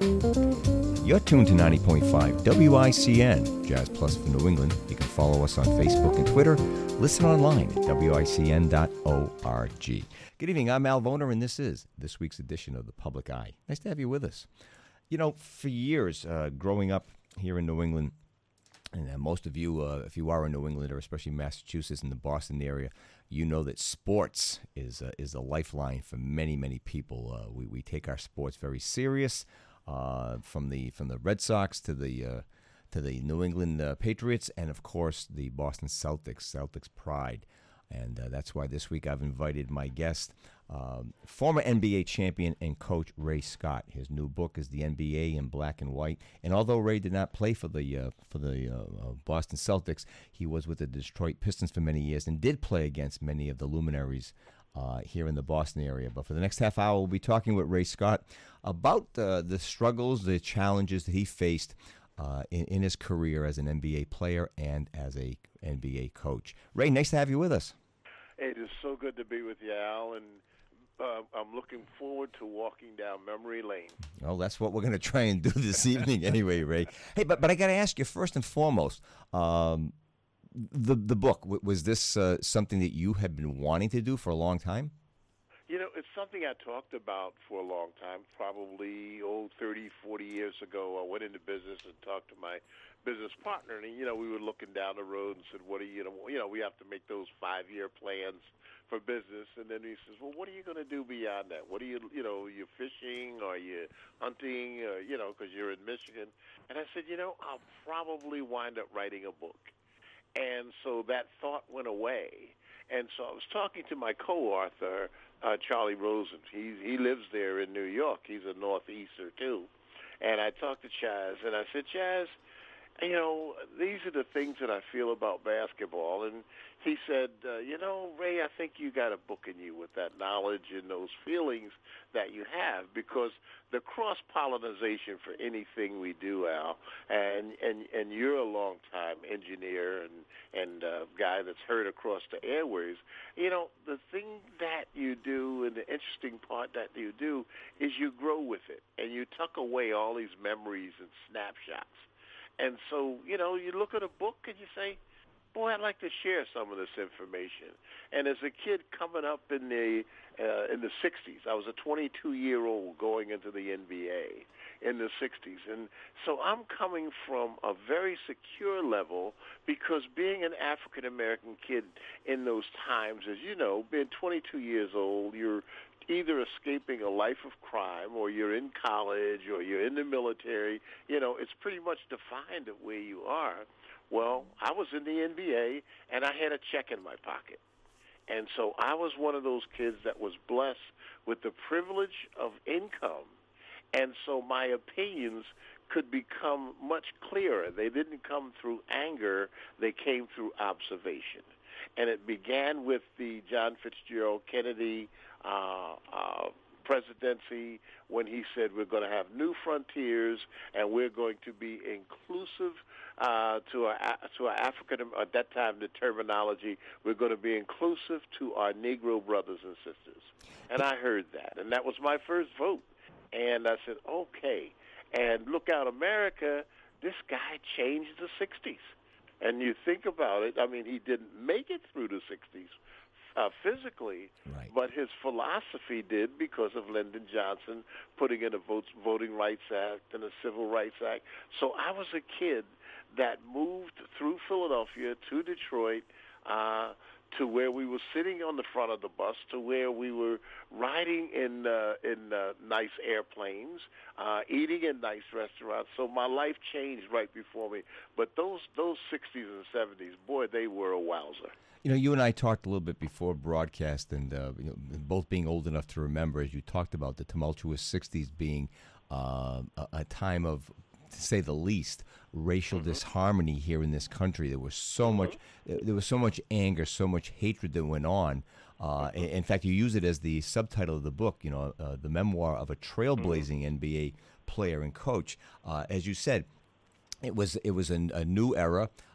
You're tuned to 90.5 WICN, Jazz Plus for New England. You can follow us on Facebook and Twitter. Listen online at WICN.org. Good evening, I'm Al Voner, and this is this week's edition of The Public Eye. Nice to have you with us. You know, for years, growing up here in New England, and most of you, if you are in New England, or especially Massachusetts and the Boston area, you know that sports is a lifeline for many, many people. We take our sports very serious. From the Red Sox to the New England Patriots, and of course the Boston Celtics pride, and that's why this week I've invited my guest, former NBA champion and coach Ray Scott. His new book is The NBA in Black and White, and although Ray did not play for the Boston Celtics, he was with the Detroit Pistons for many years and did play against many of the luminaries here in the Boston area. But for the next half hour, we'll be talking with Ray Scott about the struggles, the challenges that he faced in his career as an NBA player and as a NBA coach. Ray, nice to have you with us. Hey, it is so good to be with you, Al, and I'm looking forward to walking down memory lane. Well, that's what we're going to try and do this evening anyway, Ray. Hey, but I got to ask you first and foremost, the book, was this something that you had been wanting to do for a long time? You know, it's something I talked about for a long time, probably 30, 40 years ago. I went into business and talked to my business partner, and, we were looking down the road and said, we have to make those 5-year plans for business. And then he says, well, what are you going to do beyond that? What are you fishing? Are you hunting? Because you're in Michigan. And I said, I'll probably wind up writing a book. And so that thought went away. And so I was talking to my co-author, Charlie Rosen. He lives there in New York. He's a Northeaster, too. And I talked to Chaz, and I said, Chaz, these are the things that I feel about basketball. And he said, Ray, I think you got a book in you with that knowledge and those feelings that you have, because the cross-pollinization for anything we do, Al, and you're a long-time engineer and guy that's heard across the airways, the thing that you do and the interesting part that you do is you grow with it, and you tuck away all these memories and snapshots. And so, you look at a book and you say, boy, I'd like to share some of this information. And as a kid coming up in the 60s, I was a 22-year-old going into the NBA in the 60s. And so I'm coming from a very secure level, because being an African-American kid in those times, as you know, being 22 years old, you're either escaping a life of crime, or you're in college, or you're in the military. It's pretty much defined of where you are. Well, I was in the NBA, and I had a check in my pocket. And so I was one of those kids that was blessed with the privilege of income. And so my opinions could become much clearer. They didn't come through anger. They came through observation. And it began with the John Fitzgerald Kennedy presidency, when he said we're going to have new frontiers and we're going to be inclusive to our African, at that time the terminology, we're going to be inclusive to our Negro brothers and sisters. And I heard that, and that was my first vote. And I said, okay. And look out, America, this guy changed the 60s. And you think about it, I mean, he didn't make it through the 60s physically, right, but his philosophy did, because of Lyndon Johnson putting in a Voting Rights Act and a Civil Rights Act. So I was a kid that moved through Philadelphia to Detroit, to where we were sitting on the front of the bus, to where we were riding in nice airplanes, eating in nice restaurants. So my life changed right before me. But those 60s and 70s, boy, they were a wowzer. You and I talked a little bit before broadcast, and both being old enough to remember, as you talked about the tumultuous 60s being a time of, to say the least, racial disharmony here in this country. There was so much anger, so much hatred that went on. In fact, you use it as the subtitle of the book, the memoir of a trailblazing NBA player and coach. As you said, it was a new era.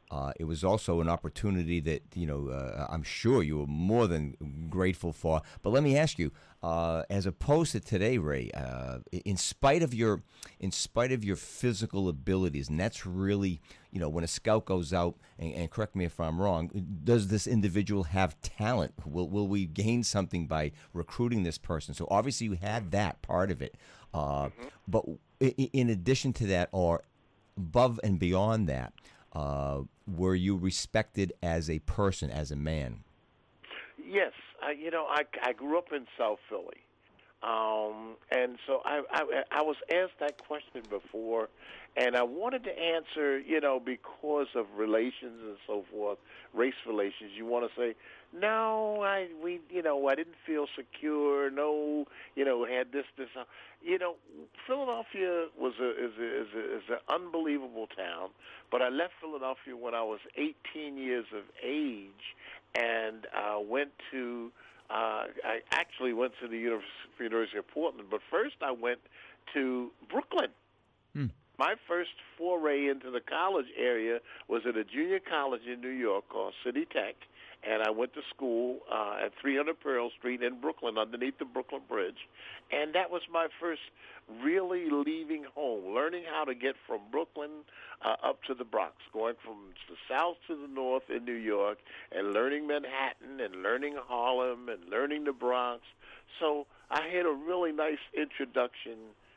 It was also an opportunity that I'm sure you were more than grateful for. But let me ask you, as opposed to today, Ray, in spite of your physical abilities, and that's really when a scout goes out, and correct me if I'm wrong, does this individual have talent? Will we gain something by recruiting this person? So obviously you had that part of it, but in addition to that, or above and beyond that. Were you respected as a person, as a man? Yes, I grew up in South Philly, and so I was asked that question before, and I wanted to answer, because of relations and so forth, race relations. You want to say, no, I didn't feel secure. No, had this. Philadelphia is an unbelievable town. But I left Philadelphia when I was 18 years of age, and went to. I actually went to the University of Portland, but first I went to Brooklyn. My first foray into the college area was at a junior college in New York called City Tech, and I went to school at 300 Pearl Street in Brooklyn, underneath the Brooklyn Bridge, and that was my first really leaving home, learning how to get from Brooklyn up to the Bronx, going from the south to the north in New York, and learning Manhattan, and learning Harlem, and learning the Bronx. So I had a really nice introduction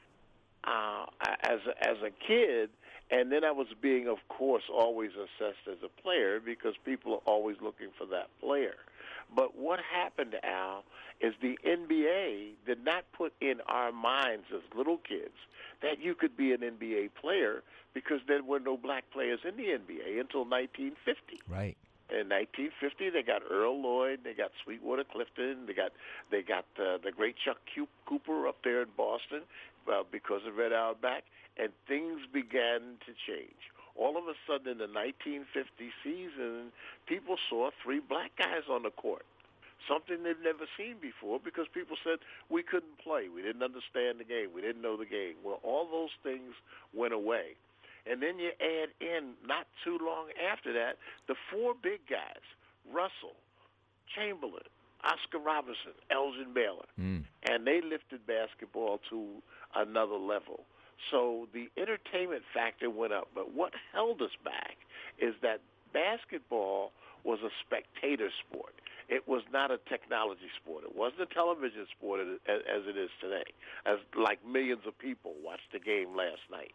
as a kid, and then I was being, of course, always assessed as a player because people are always looking for that player. But what happened, Al, is the NBA did not put in our minds as little kids that you could be an NBA player because there were no black players in the NBA until 1950. Right. In 1950, they got Earl Lloyd, they got Sweetwater Clifton, they got the great Chuck Cooper up there in Boston because of Red Auerbach, and things began to change. All of a sudden, in the 1950 season, people saw 3 black guys on the court, something they've never seen before because people said we couldn't play, we didn't understand the game, we didn't know the game. Well, all those things went away. And then you add in, not too long after that, the 4 big guys, Russell, Chamberlain, Oscar Robertson, Elgin Baylor. And they lifted basketball to another level. So the entertainment factor went up. But what held us back is that basketball was a spectator sport. It was not a technology sport. It wasn't a television sport as it is today, as like millions of people watched the game last night.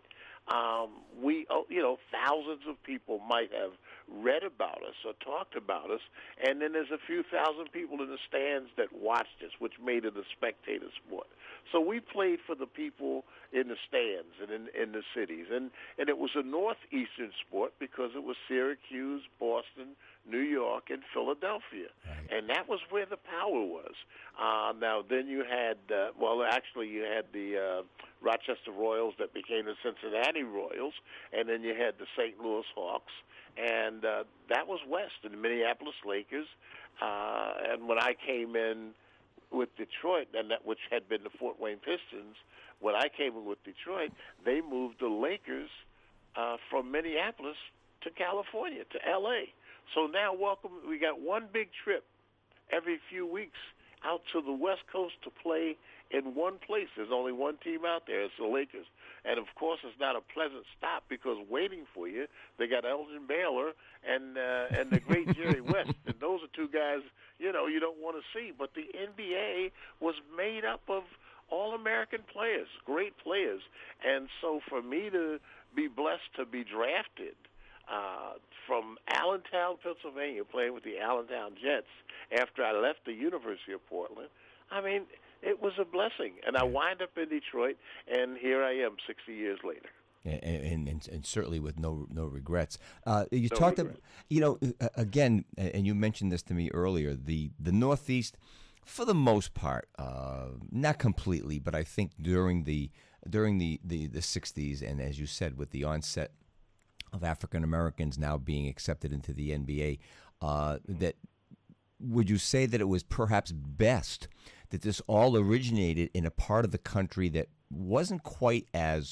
Thousands of people might have read about us or talked about us, and then there's a few thousand people in the stands that watched us, which made it a spectator sport. So we played for the people in the stands and in the cities, and it was a northeastern sport because it was Syracuse, Boston, New York, and Philadelphia, and that was where the power was. Now, then you had, you had the Rochester Royals that became the Cincinnati Royals, and then you had the St. Louis Hawks, and that was West, and the Minneapolis Lakers. And when I came in with Detroit, and that which had been the Fort Wayne Pistons, when I came in with Detroit, they moved the Lakers from Minneapolis to California, to L.A. So now, we got one big trip every few weeks out to the West Coast to play in one place. There's only one team out there. It's the Lakers. And, of course, it's not a pleasant stop because waiting for you, they got Elgin Baylor and the great Jerry West. And those are 2 guys, you don't want to see. But the NBA was made up of all-American players, great players. And so for me to be blessed to be drafted from Allentown, Pennsylvania, playing with the Allentown Jets after I left the University of Portland, I mean, it was a blessing. And I wind up in Detroit, and here I am 60 years later. And certainly with no regrets. You talked about, again, and you mentioned this to me earlier, the Northeast, for the most part, not completely, but I think during the 60s, and as you said, with the onset of African Americans now being accepted into the NBA, that would you say that it was perhaps best that this all originated in a part of the country that wasn't quite as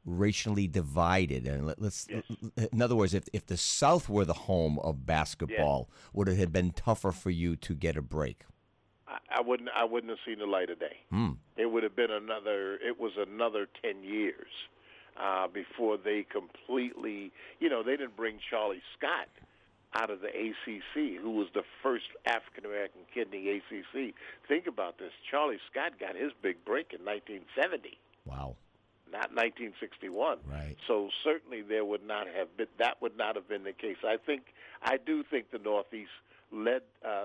racially divided. And in other words, if the South were the home of basketball, would it have been tougher for you to get a break? I wouldn't have seen the light of day. It would have been another 10 years before they completely, they didn't bring Charlie Scott out of the ACC, who was the first African-American kid in the ACC. Think about this. Charlie Scott got his big break in 1970. Wow. Not 1961. Right. So certainly that would not have been the case. I do think the Northeast led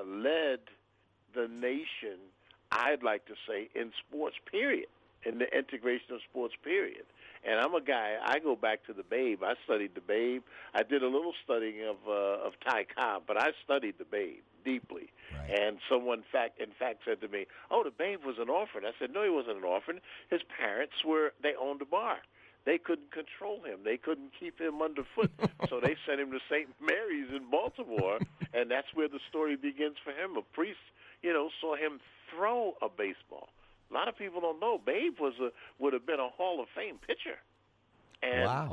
the nation, I'd like to say, in sports, period, in the integration of sports, period. And I'm a guy, I go back to the Babe. I studied the Babe. I did a little studying of Ty Cobb, but I studied the Babe deeply. Right. And someone, in fact, said to me, "Oh, the Babe was an orphan." I said, "No, he wasn't an orphan. His parents they owned a bar. They couldn't control him. They couldn't keep him underfoot. So they sent him to St. Mary's in Baltimore, and that's where the story begins for him. A priest, saw him throw a baseball. A lot of people don't know Babe would have been a Hall of Fame pitcher, and wow.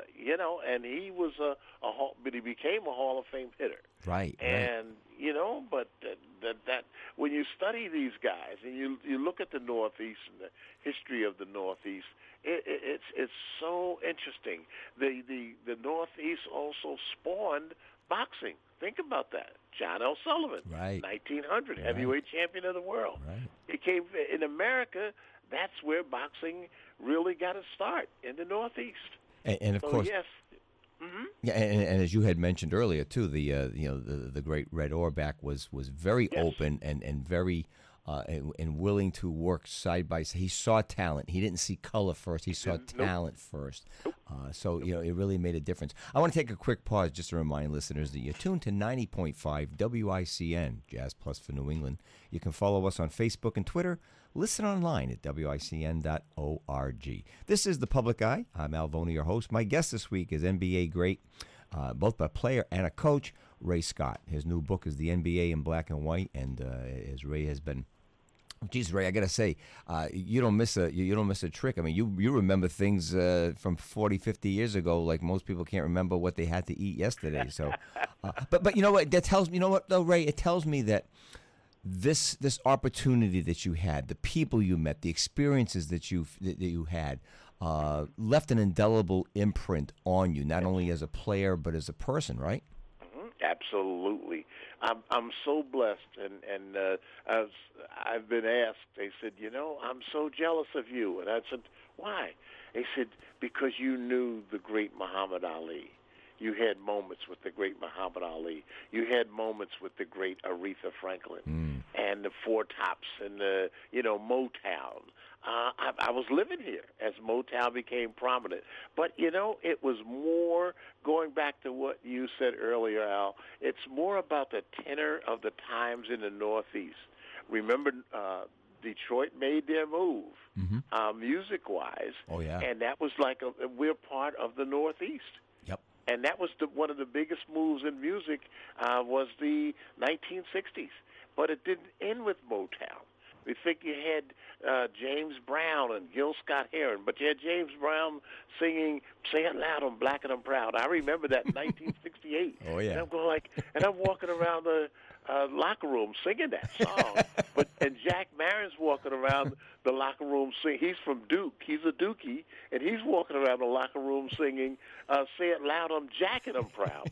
And he was but he became a Hall of Fame hitter. Right. And but that when you study these guys and you look at the Northeast and the history of the Northeast, it's so interesting. The Northeast also spawned boxing. Think about that. John L. Sullivan, right. 1900, heavyweight champion of the world. Right. It came in America. That's where boxing really got its start, in the Northeast. And of course, yes. Mm-hmm. Yeah, and as you had mentioned earlier too, the great Red Auerbach was very open and very and willing to work side by side. He saw talent. He didn't see color first. He saw talent first. So it really made a difference. I want to take a quick pause just to remind listeners that you're tuned to 90.5 WICN, Jazz Plus for New England. You can follow us on Facebook and Twitter. Listen online at WICN.org. This is The Public Eye. I'm Al Vona, your host. My guest this week is NBA great, both a player and a coach, Ray Scott. His new book is The NBA in Black and White, and as Ray has been... Geez, Ray, I got to say, you don't miss a trick. I mean, you remember things from 40, 50 years ago, like most people can't remember what they had to eat yesterday. So, but you know what? That tells me, you know what, though, Ray? It tells me that this opportunity that you had, the people you met, the experiences that you had, left an indelible imprint on you, not only as a player but as a person, right? Mm-hmm. Absolutely. I'm so blessed, and as I've been asked, they said, I'm so jealous of you, and I said, why? They said, because you knew the great Muhammad Ali. You had moments with the great Muhammad Ali. You had moments with the great Aretha Franklin and the Four Tops and the Motown. I was living here as Motown became prominent. But, it was more, going back to what you said earlier, Al, it's more about the tenor of the times in the Northeast. Remember, Detroit made their move, music-wise. Oh, yeah. And that was we're part of the Northeast. Yep. And that was one of the biggest moves in music was the 1960s. But it didn't end with Motown. We think you had James Brown and Gil Scott-Heron, but you had James Brown singing "Say It Loud, I'm Black and I'm Proud." I remember that in 1968. Oh yeah. And I'm going and I'm walking around the locker room singing that song. And Jack Marin's walking around the locker room singing. He's from Duke. He's a Dookie, and he's walking around the locker room singing "Say It Loud, I'm Jack and I'm Proud."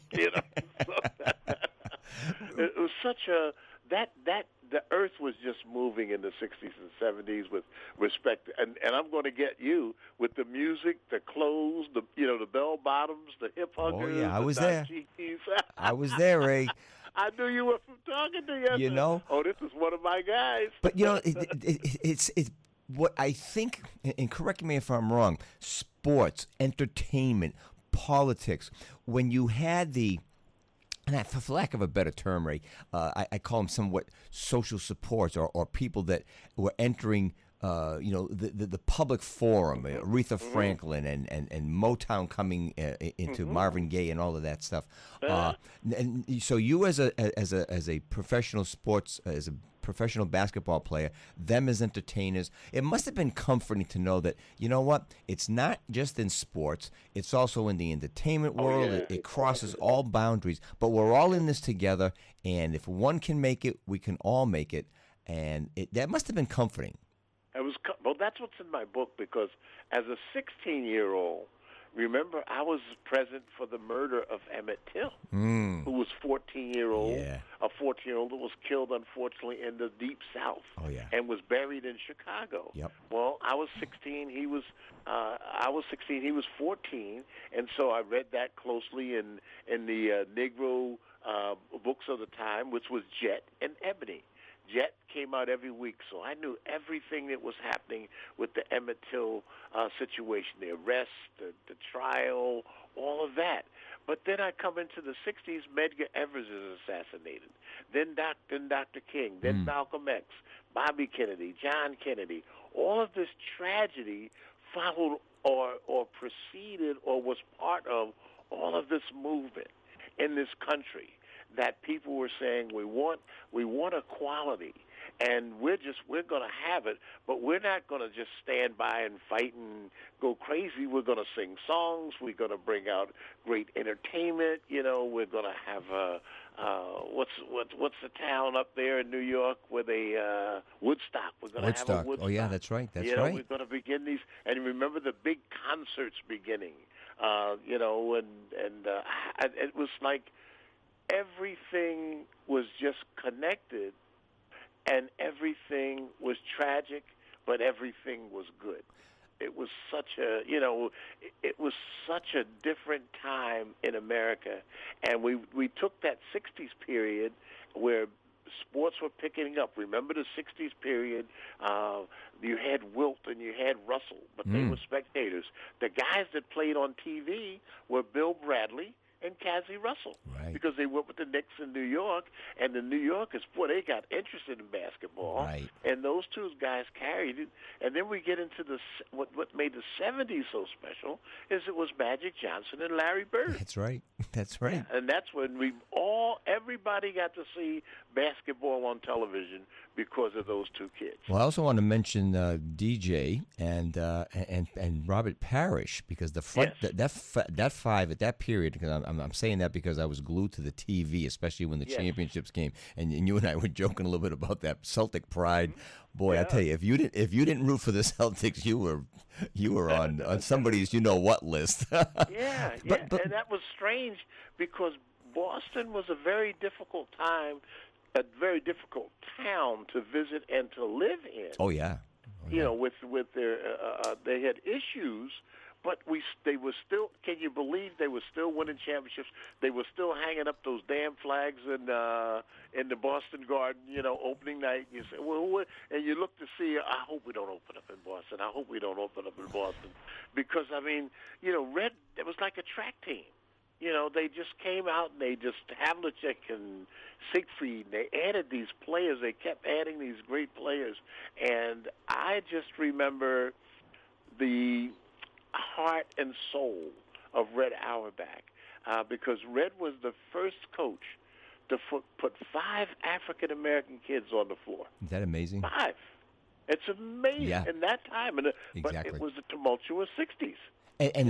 It was such a that the earth was just moving in the 60s and 70s with respect, and I'm going to get you with the music, the clothes, the bell bottoms, the hip huggers. Oh yeah, I was there. Dashikis. I was there, Ray. I knew you were from talking to you. Oh, this is one of my guys. But it's what I think, and correct me if I'm wrong. Sports, entertainment, politics. When you had and for lack of a better term, Ray, I call them somewhat social supports or people that were entering, the public forum, Aretha Franklin and Motown coming into Marvin Gaye and all of that stuff. And so you as a professional sports, as a professional basketball player, them as entertainers. It must have been comforting to know that, you know what, it's not just in sports, it's also in the entertainment world. It crosses all boundaries, but we're all in this together, and if one can make it, we can all make it, and that must have been comforting. Well, that's what's in my book, because as a 16-year-old, remember, I was present for the murder of Emmett Till, who was 14-year-old, a 14-year-old that was killed, unfortunately, in the Deep South, and was buried in Chicago. Yep. Well, I was 16. He was 16. He was 14, and so I read that closely in the Negro books of the time, which was Jet and Ebony. Jet came out every week, so I knew everything that was happening with the Emmett Till situation, the arrest, the trial, all of that. But then I come into the 60s, Medgar Evers is assassinated. Then Dr. King, then Malcolm X, Bobby Kennedy, John Kennedy. All of this tragedy followed or preceded or was part of all of this movement in this country, that people were saying we want equality, and we're going to have it, but we're not going to just stand by and fight and go crazy. We're going to sing songs. We're going to bring out great entertainment. You know, we're going to have what's the town up there in New York where they Woodstock. We're going to have a Woodstock. Oh yeah, that's right. That's right. right. We're going to begin these, and remember the big concerts beginning. You know, and it was like everything was just connected, and everything was tragic, but everything was good. It was such a, it was such a different time in America, and we took that 60s period where sports were picking up. Remember the 60s period? You had Wilt and you had Russell, but they were spectators. The guys that played on TV were Bill Bradley and Cassie Russell, because they went with the Knicks in New York, and the New Yorkers, boy, they got interested in basketball, and those two guys carried it. And then we get into what made the 70s so special is it was Magic Johnson and Larry Bird. That's right. That's right. Yeah, and that's when everybody got to see basketball on television because of those two kids. Well, I also want to mention DJ and Robert Parrish, because the front that five at that period, because I'm saying that because I was glued to the TV, especially when the championships came, and you and I were joking a little bit about that Celtic pride. Boy, I tell you, if you didn't root for the Celtics, you were on somebody's what list. But, and that was strange because Boston was a very difficult time, a very difficult town to visit and to live in. Oh yeah. With their they had issues, but they were still. Can you believe they were still winning championships? They were still hanging up those damn flags in the Boston Garden, opening night. You say, well, and you look to see. I hope we don't open up in Boston. I hope we don't open up in Boston, because Red. It was like a track team. They just came out and they just Havlicek and Siegfried. They added these players. They kept adding these great players, and I just remember the heart and soul of Red Auerbach, because Red was the first coach to put 5 African American kids on the floor. Is that amazing? 5. It's amazing in that time, but it was the tumultuous 60s. And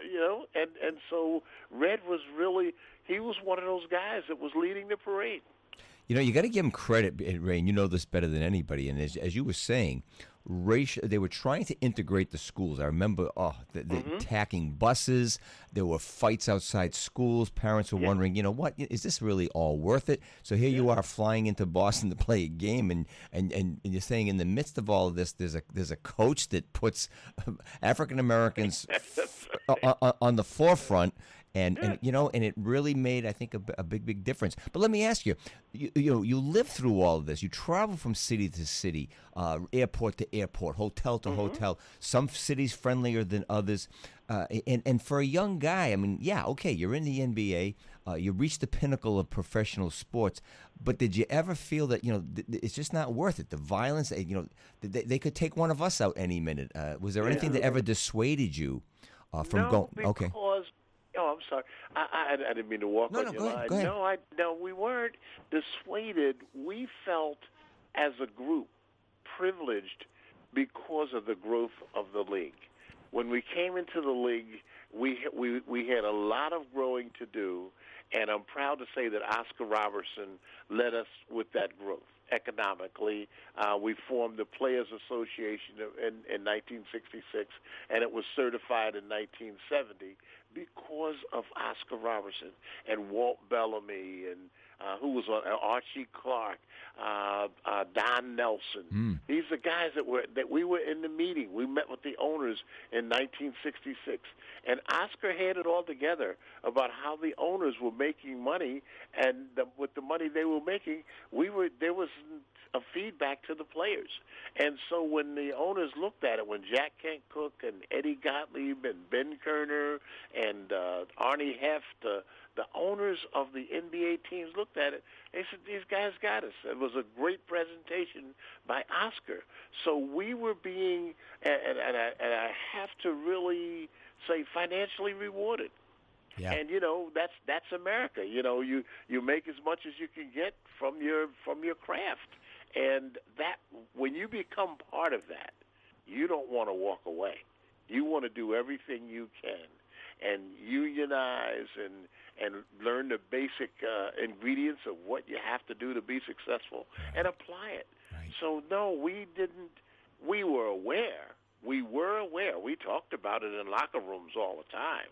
so Red was he was one of those guys that was leading the parade. You got to give him credit, Ray, and you know this better than anybody. And as you were saying, they were trying to integrate the schools. I remember the attacking buses. There were fights outside schools. Parents were wondering, what, is this really all worth it? So here you are flying into Boston to play a game, and you're saying in the midst of all of this, there's a coach that puts African Americans on the forefront. And it really made, I think, a big difference. But let me ask you, you live through all of this. You travel from city to city, airport to airport, hotel to hotel. Some cities friendlier than others. And for a young guy, I mean, you're in the NBA. You reached the pinnacle of professional sports. But did you ever feel that, it's just not worth it? The violence, they could take one of us out any minute. Was there anything that ever dissuaded you from going? Okay. Oh, I'm sorry. I didn't mean to walk on your line. Go ahead. No, we weren't dissuaded. We felt as a group, privileged because of the growth of the league. When we came into the league, we had a lot of growing to do, and I'm proud to say that Oscar Robertson led us with that growth. Economically, we formed the Players Association in 1966, and it was certified in 1970 because of Oscar Robertson and Walt Bellamy and who was on Archie Clark, Don Nelson. These are guys that we were in the meeting. We met with the owners in 1966, and Oscar had it all together about how the owners were making money, and with the money they were making, there was a feedback to the players. And so when the owners looked at it, when Jack Kent Cooke and Eddie Gottlieb and Ben Kerner and Arnie Heft, the owners of the NBA teams looked at it. They said, these guys got us. It was a great presentation by Oscar. So we were being, and I have to really say, financially rewarded. Yeah. And that's America. You make as much as you can get from your craft, and that when you become part of that, you don't want to walk away. You want to do everything you can and unionize and learn the basic ingredients of what you have to do to be successful and apply it. Right. So no, we didn't. We were aware. We talked about it in locker rooms all the time.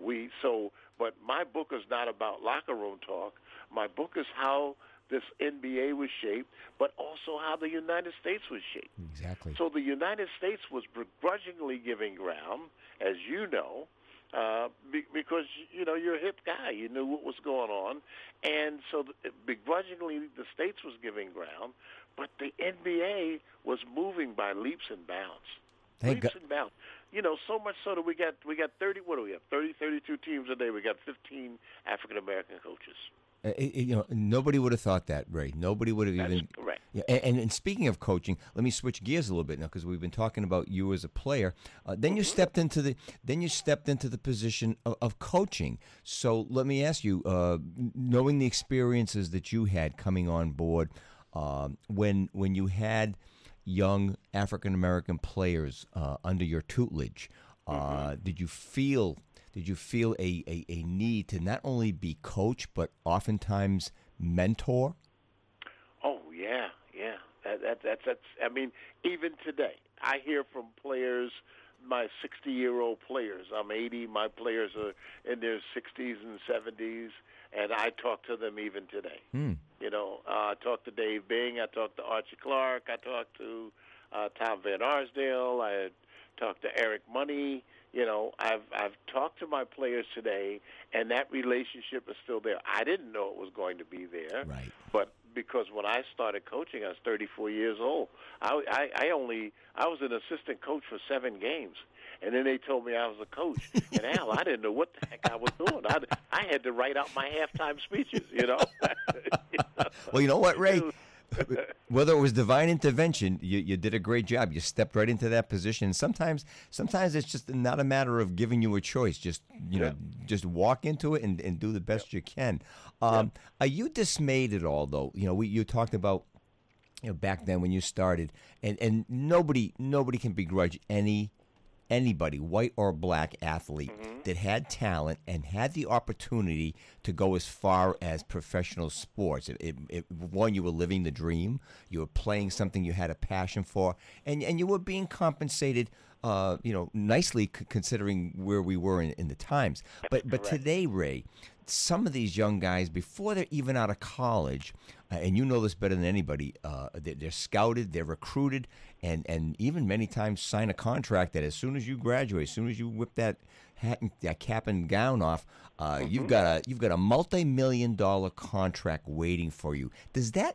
But my book is not about locker room talk. My book is how this NBA was shaped, but also how the United States was shaped. Exactly. So the United States was begrudgingly giving ground, as you know, because you're a hip guy. You knew what was going on, and so begrudgingly the States was giving ground, but the NBA was moving by leaps and bounds. Leaps and bounds. So much so that we got 30. What do we have? 32 teams a day. We got 15 African American coaches. Nobody would have thought that, Ray. Nobody would have even. That's correct. Yeah, and speaking of coaching, let me switch gears a little bit now because we've been talking about you as a player. Then you stepped into the position of coaching. So let me ask you, knowing the experiences that you had coming on board, when you had young African American players under your tutelage, did you feel a need to not only be coach but oftentimes mentor? Oh yeah. That's. I mean, even today, I hear from players, my 60-year-old players. I'm 80. My players are in their 60s and 70s, and I talk to them even today. I talk to Dave Bing. I talk to Archie Clark. I talk to Tom Van Arsdale. I talk to Eric Money. I've talked to my players today, and that relationship is still there. I didn't know it was going to be there, right? But because when I started coaching, I was 34 years old. I was an assistant coach for 7 games, and then they told me I was a coach. And Al, I didn't know what the heck I was doing. I had to write out my halftime speeches. Well, you know what, Ray? Whether it was divine intervention, you did a great job. You stepped right into that position. Sometimes it's just not a matter of giving you a choice. Just just walk into it and do the best you can. Are you dismayed at all, though? You talked about back then when you started, and nobody can begrudge anybody, white or black athlete, that had talent and had the opportunity to go as far as professional sports. One, you were living the dream. You were playing something you had a passion for, and you were being compensated, nicely considering where we were in the times. But today, Ray, some of these young guys, before they're even out of college, and you know this better than anybody, they're scouted, they're recruited, and even many times sign a contract that as soon as you graduate, as soon as you whip that hat and that cap and gown off, you've got a multi-million-dollar contract waiting for you. Is that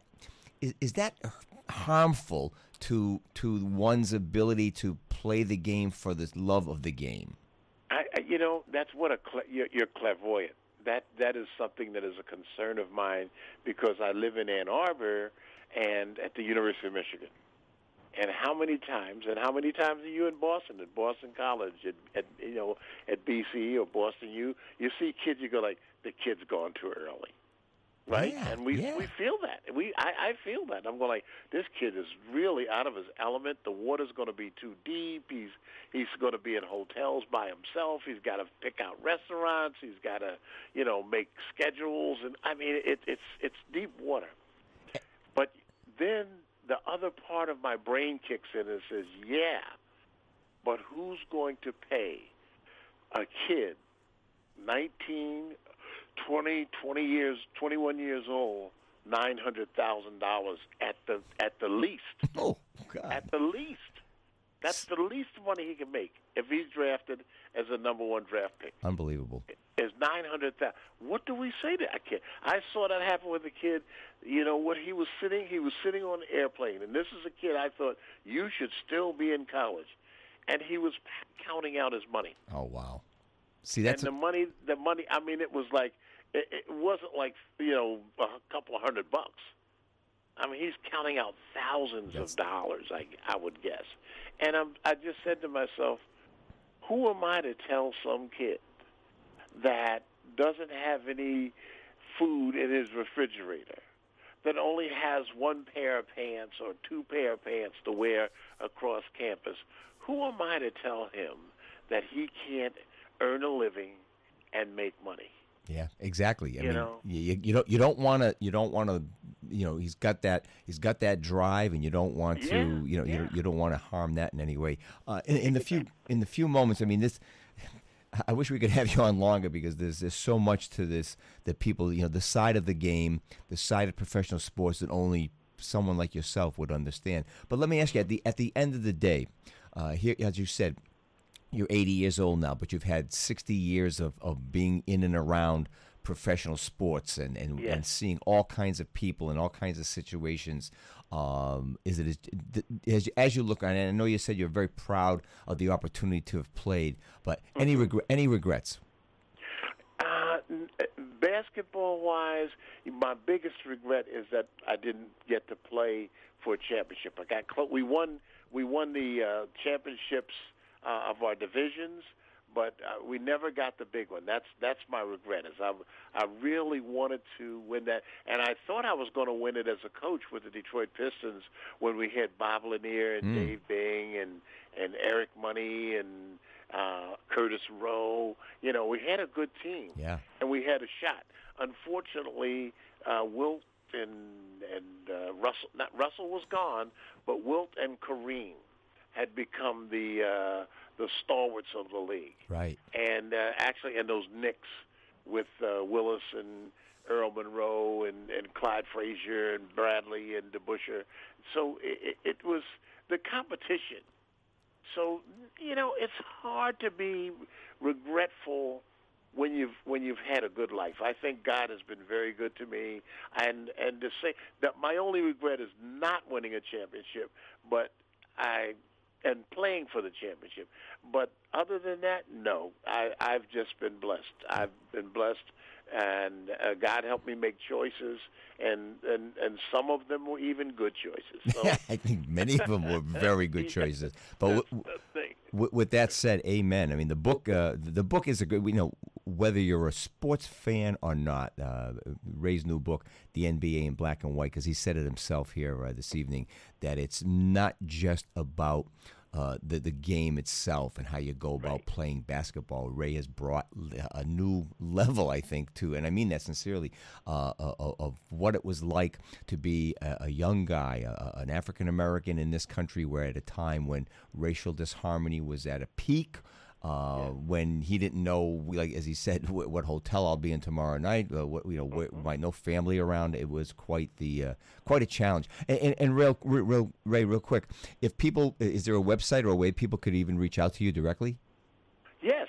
harmful to one's ability to play the game for the love of the game? That's what you're clairvoyant. That is something that is a concern of mine because I live in Ann Arbor and at the University of Michigan. And how many times are you in Boston, at Boston College, at BC or Boston U? You see kids, you go like, the kid's gone too early. right? Yeah, And we feel that. I feel that. I'm going like, this kid is really out of his element. The water's going to be too deep. He's going to be in hotels by himself. He's got to pick out restaurants. He's got to, make schedules. And I mean, it's deep water. But then the other part of my brain kicks in and says, yeah, but who's going to pay a kid, 19, 20, 21 years old, $900,000 at the least? Oh, God. At the least. That's the least money he can make if he's drafted as a number one draft pick. Unbelievable. Is $900,000. What do we say to that kid? I saw that happen with a kid. You know what? He was sitting on an airplane, and this is a kid I thought, you should still be in college, and he was counting out his money. Oh, wow. See, that's the money. I mean, it was like it wasn't like a couple of $100. I mean, he's counting out thousands of dollars. I would guess, and I just said to myself, who am I to tell some kid that doesn't have any food in his refrigerator, that only has one pair of pants or two pair of pants to wear across campus? Who am I to tell him that he can't earn a living and make money? Yeah, exactly. I mean, you don't want to. He's got that drive, and you don't want to. You don't want to harm that in any way. In the few moments, I mean, this. I wish we could have you on longer because there's so much to this that people, the side of the game, the side of professional sports that only someone like yourself would understand. But let me ask you, at the end of the day, here, as you said, you're 80 years old now, but you've had 60 years of being in and around professional sports and seeing all kinds of people in all kinds of situations. As you look on it, I know you said you're very proud of the opportunity to have played, but any regrets? Basketball-wise, my biggest regret is that I didn't get to play for a championship. We won the championships of our divisions, but we never got the big one. That's my regret. Is I really wanted to win that, and I thought I was going to win it as a coach with the Detroit Pistons when we had Bob Lanier and Dave Bing and Eric Money and Curtis Rowe. We had a good team, and we had a shot. Unfortunately, Wilt and Russell was gone, but Wilt and Kareem had become the stalwarts of the league. Right. And and those Knicks with Willis and Earl Monroe and Clyde Frazier and Bradley and DeBusschere. So it was the competition. So, it's hard to be regretful when you've had a good life. I think God has been very good to me, and to say that my only regret is not winning a championship, and playing for the championship. But other than that, no. I've just been blessed. I've been blessed, and God helped me make choices, and some of them were even good choices. So. I think many of them were very good choices. But with that said, amen. I mean, the book is a good. Whether you're a sports fan or not, Ray's new book, The NBA in Black and White, because he said it himself here this evening, that it's not just about the game itself and how you go about playing basketball. Ray has brought a new level, I think, to, and I mean that sincerely, of what it was like to be a young guy, an African-American in this country, where at a time when racial disharmony was at a peak, when he didn't know, like as he said, what hotel I'll be in tomorrow night, where no family around. It was quite a challenge. And Ray, real quick, if people, is there a website or a way people could even reach out to you directly? Yes,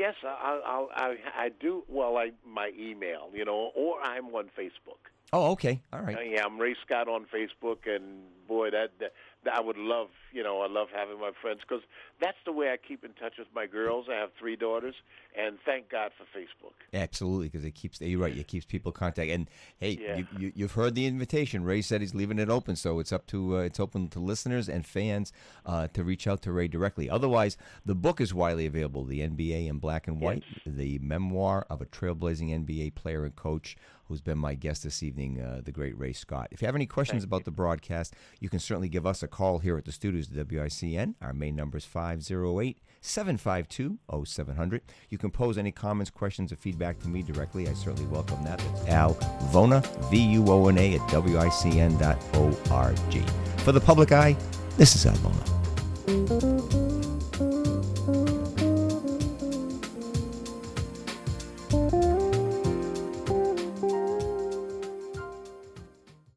I do. Well, my email, or I'm on Facebook. Oh, okay, all right. Yeah, I'm Ray Scott on Facebook, and boy, that I would love, I love having my friends, because that's the way I keep in touch with my girls. I have 3 daughters, and thank God for Facebook. Absolutely, because you're right, it keeps people in contact. And hey, you've heard the invitation. Ray said he's leaving it open, so it's open to listeners and fans to reach out to Ray directly. Otherwise, the book is widely available, The NBA in Black and White, the memoir of a trailblazing NBA player and coach who's been my guest this evening, the great Ray Scott. If you have any questions about the broadcast, you can certainly give us a call here at the studios of WICN. Our main number is 508-752-0700. You can pose any comments, questions, or feedback to me directly. I certainly welcome that. That's Al Vona, VUONA, at WICN.org. For the Public Eye, this is Al Vona.